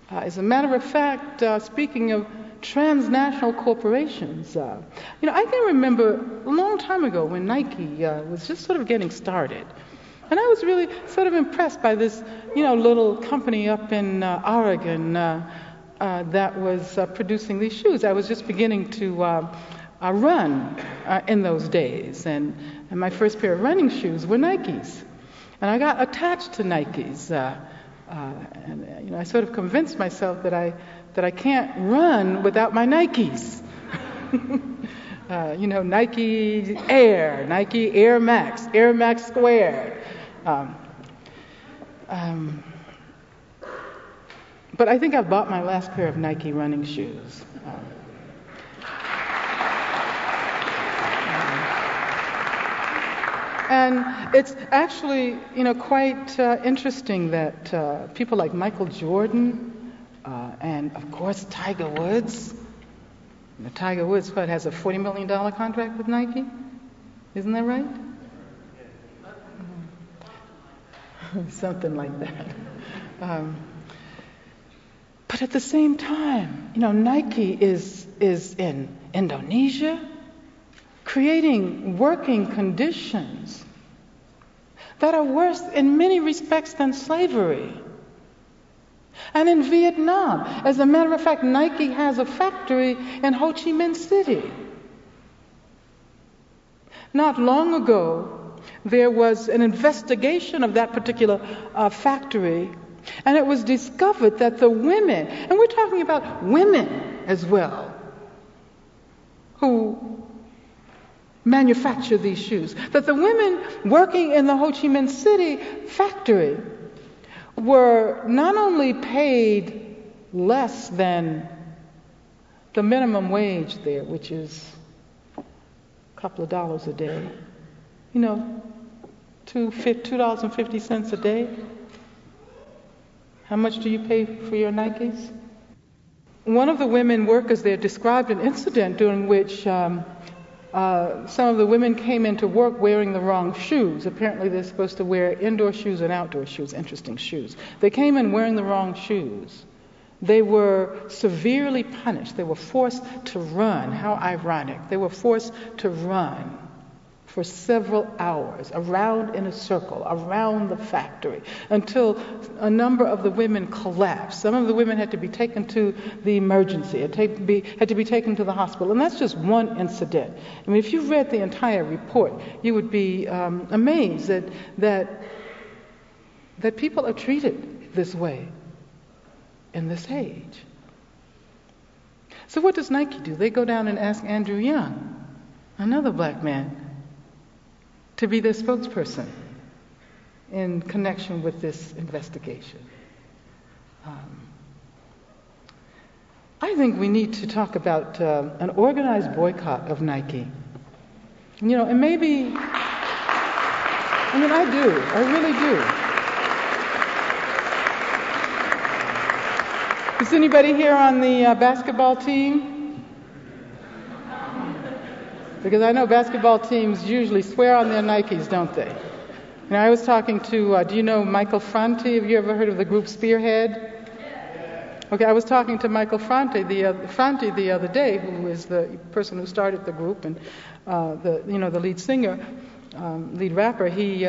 As a matter of fact, speaking of transnational corporations, I can remember a long time ago when Nike was just sort of getting started. And I was really sort of impressed by this, little company up in Oregon that was producing these shoes. I was just beginning to run in those days, and my first pair of running shoes were Nikes. And I got attached to Nikes, and I sort of convinced myself that I can't run without my Nikes. Nike Air, Nike Air Max, Air Max Squared. But I think I bought my last pair of Nike running shoes. And it's actually, quite interesting that people like Michael Jordan and, of course, Tiger Woods. Tiger Woods has a $40 million contract with Nike. Isn't that right? Something like that. But at the same time, Nike is in Indonesia, creating working conditions that are worse in many respects than slavery. And in Vietnam, as a matter of fact, Nike has a factory in Ho Chi Minh City. Not long ago, there was an investigation of that particular factory, and it was discovered that the women, and we're talking about women as well, who manufacture these shoes, that the women working in the Ho Chi Minh City factory were not only paid less than the minimum wage there, which is a couple of dollars a day, $2.50 a day. How much do you pay for your Nikes? One of the women workers there described an incident during which some of the women came into work wearing the wrong shoes. Apparently they're supposed to wear indoor shoes and outdoor shoes, interesting shoes. They came in wearing the wrong shoes. They were severely punished. They were forced to run. How ironic. They were forced to run for several hours around in a circle, around the factory, until a number of the women collapsed. Some of the women had to be taken to the emergency, had to be taken to the hospital. And that's just one incident. I mean, if you read the entire report, you would be amazed that people are treated this way in this age. So what does Nike do? They go down and ask Andrew Young, another black man, to be their spokesperson in connection with this investigation. I think we need to talk about an organized boycott of Nike. And maybe, I really do. Is anybody here on the basketball team? Because I know basketball teams usually swear on their Nikes, don't they? I was talking to, do you know Michael Franti? Have you ever heard of the group Spearhead? Okay, I was talking to Michael Franti the other day, who is the person who started the group and the lead singer, lead rapper. He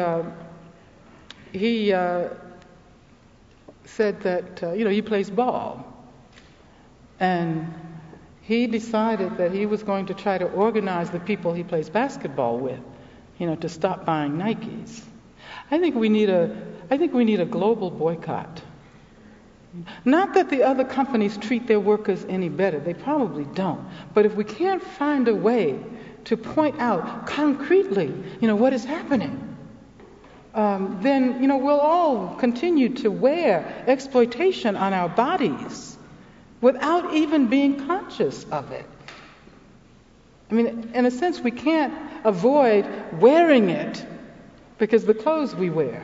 said that he plays ball, and he decided that he was going to try to organize the people he plays basketball with, to stop buying Nikes. I think we need a global boycott. Not that the other companies treat their workers any better. They probably don't. But if we can't find a way to point out concretely, what is happening, then, we'll all continue to wear exploitation on our bodies without even being conscious of it. In a sense, we can't avoid wearing it because the clothes we wear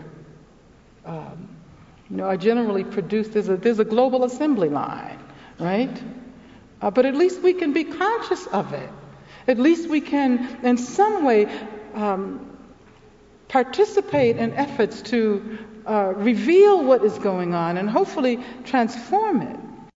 are generally produced. There's a global assembly line, right? But at least we can be conscious of it. At least we can, in some way, participate in efforts to reveal what is going on and hopefully transform it.